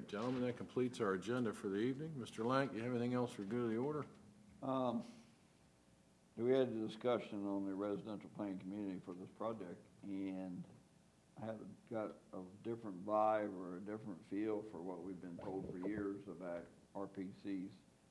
gentlemen, that completes our agenda for the evening. Mr. Lank, you have anything else for good of the order? We had a discussion on the residential planning community for this project, and I got a different vibe or a different feel for what we've been told for years about RPCs.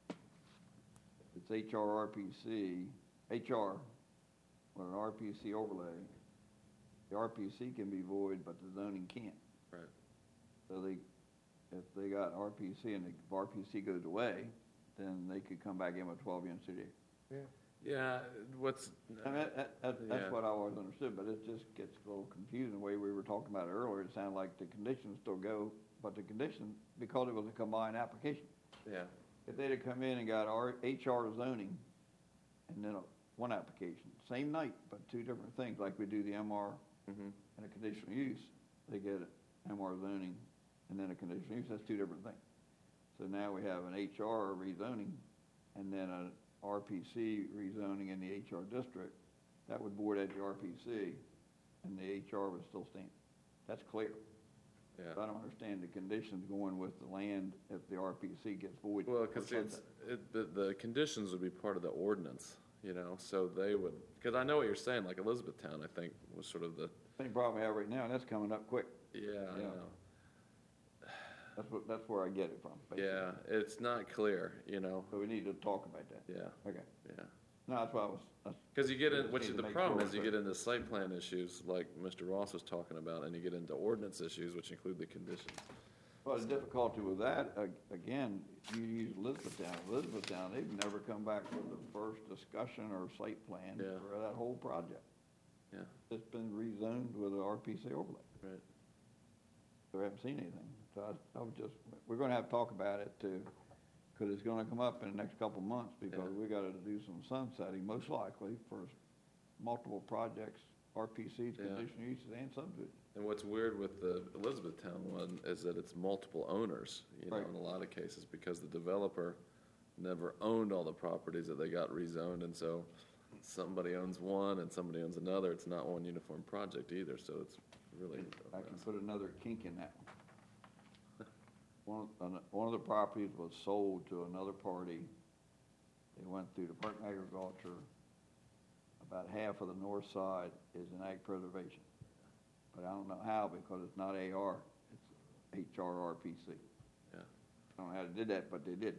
It's HRRPC, HR, or an RPC overlay. The RPC can be void, but the zoning can't. Right. So if they got RPC and the RPC goes away, then they could come back in with 12 units a day. Yeah. Yeah, I mean, that's what I always understood, but it just gets a little confusing. The way we were talking about it earlier, it sounded like the conditions still go, but the condition, because it was a combined application. Yeah. If they'd have come in and got our HR zoning and then one application, same night, but two different things, like we do the MR and a conditional use, they get MR zoning and then a conditional use, that's two different things. So now we have an HR rezoning and then a RPC rezoning in the HR district. That would board at the RPC and the HR would still stand. That's clear. Yeah. But I don't understand the conditions going with the land if the RPC gets void. Well, because the conditions would be part of the ordinance, you know, so they would, because I know what you're saying, like Elizabethtown, I think, was sort of the... Same problem we have right now, and that's coming up quick. Yeah, I know. That's where I get it from, basically. Yeah, it's not clear, you know. So we need to talk about that. Yeah. Okay. Yeah. No, that's why I was... Because you get in, which need is to the make problem sure is you that- get into site plan issues like Mr. Ross was talking about, and you get into ordinance issues, which include the conditions. Well, the difficulty with that, again, you use Elizabethtown. Elizabethtown, they've never come back with the first discussion or site plan for that whole project. Yeah. It's been rezoned with an RPC overlay. Right. So we haven't seen anything. So I was just, we're gonna have to talk about it too, because it's gonna come up in the next couple of months, because we gotta do some sunsetting, most likely, for multiple projects, RPCs, conditional uses, and subdivisions. And what's weird with the Elizabethtown one is that it's multiple owners, you know, in a lot of cases, because the developer never owned all the properties that they got rezoned, and so somebody owns one and somebody owns another. It's not one uniform project either, so it's really... I can put another kink in that one. One of the properties was sold to another party. They went through Department of Agriculture. About half of the north side is in ag preservation. But I don't know how, because it's not AR, it's HRRPC. Yeah. I don't know how they did that, but they did.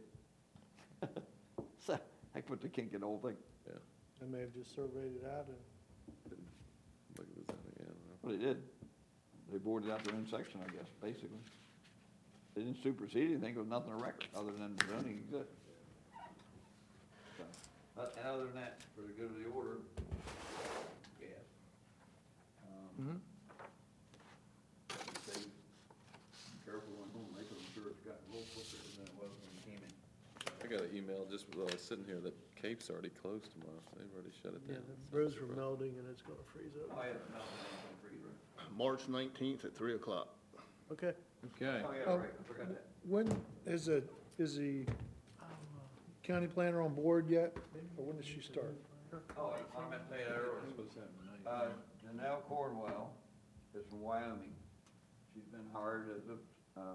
So I put the kink in the whole thing. Yeah. They may have just surveyed it out and... Look at this again. Well, they did. They boarded out their own section, I guess, basically. They didn't supersede anything. There was nothing to record other than the zoning exists. So, and other than that, for the good of the order, gas. Be careful when home, because I'm sure it's gotten a little closer than it was when you came in. I got an email just while I was sitting here that Cape's already closed tomorrow. They've already shut it Yeah, down. the roads were melting and it's gonna freeze Oh, up. yeah, no, it's freeze, right? March 19th at 3 o'clock. Okay. Okay. Oh, yeah, right, I forgot that. When is the county planner on board yet? Or when does she start? Oh, I meant to say that earlier. Janelle Cornwell is from Wyoming. She's been hired as a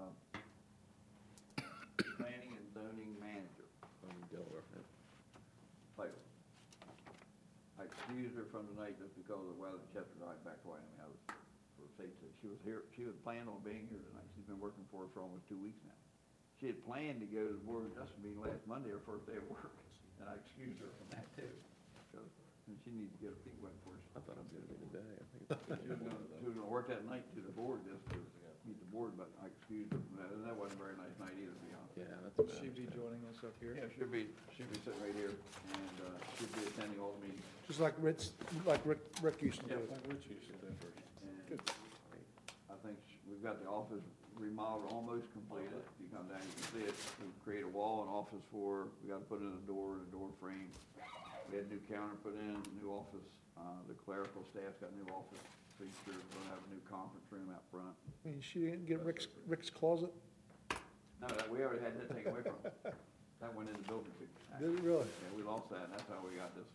planning and zoning manager. Delaware. Title. I excused her from tonight just because of the weather. She had to drive back to Wyoming. I was for safety. She was here. She was planning on being here tonight. She's been working for us for almost 2 weeks now. She had planned to go to the board of adjustment meeting last Monday, her first day of work, and I excused her from that too. And she needs to get her feet wet for us. I thought it was going to be today. I think She was gonna work that night to the board just to meet the board, but I excused her from that, and that wasn't a very nice night either, to be honest. Yeah, that's Will bad. she be joining us up here? Yeah, she'll be sitting right here, and, she'll be attending all the meetings. Just like Rick used to do. Which you should do first. And I think we've got the office remodeled, almost completed. If you come down, you can see it. We create a wall and office for, we gotta put in a door and a door frame. We had a new counter put in, new office, the clerical staff's got new office features, we're gonna have a new conference room out front. I mean, she didn't get Rick's closet? No, we already had that taken away from us. That went in the building. Did it really? Yeah, we lost that, and that's how we got this.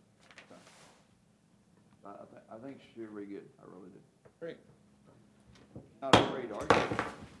I think she'll be good, I really do. Great. Not afraid to argue.